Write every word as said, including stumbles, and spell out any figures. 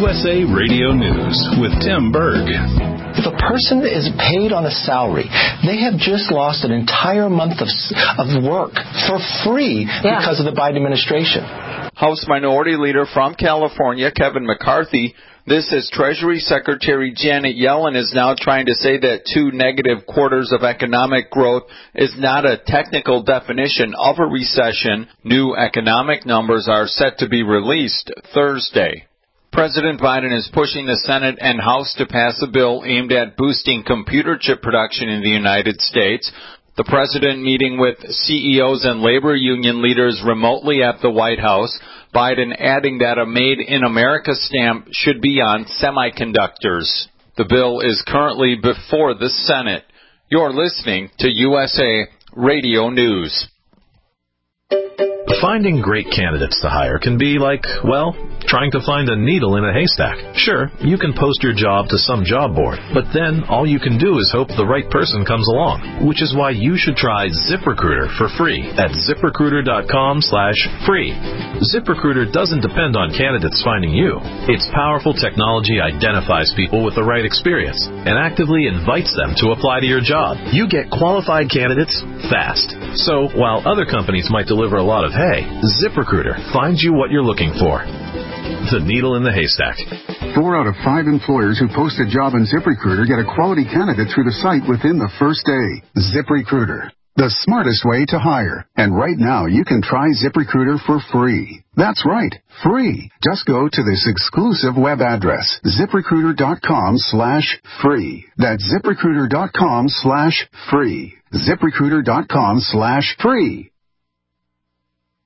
U S A Radio News with Tim Berg. If a person is paid on a salary, they have just lost an entire month of of work for free yeah. because of the Biden administration. House Minority Leader from California, Kevin McCarthy, this is Treasury Secretary Janet Yellen is now trying to say that two negative quarters of economic growth is not a technical definition of a recession. New economic numbers are set to be released Thursday. President Biden is pushing the Senate and House to pass a bill aimed at boosting computer chip production in the United States. The president meeting with C E Os and labor union leaders remotely at the White House. Biden adding that a Made in America stamp should be on semiconductors. The bill is currently before the Senate. You're listening to U S A Radio News. Finding great candidates to hire can be like, well, trying to find a needle in a haystack. Sure, you can post your job to some job board, but then all you can do is hope the right person comes along, which is why you should try ZipRecruiter for free at ZipRecruiter.com slash free. ZipRecruiter doesn't depend on candidates finding you. Its powerful technology identifies people with the right experience and actively invites them to apply to your job. You get qualified candidates fast. So while other companies might deliver a lot of hay, ZipRecruiter finds you what you're looking for. The needle in the haystack. Four out of five employers who post a job on ZipRecruiter get a quality candidate through the site within the first day. ZipRecruiter, the smartest way to hire. And right now, you can try ZipRecruiter for free. That's right, free. Just go to this exclusive web address, ZipRecruiter.com slash free. That's ZipRecruiter.com slash free. ZipRecruiter.com slash free.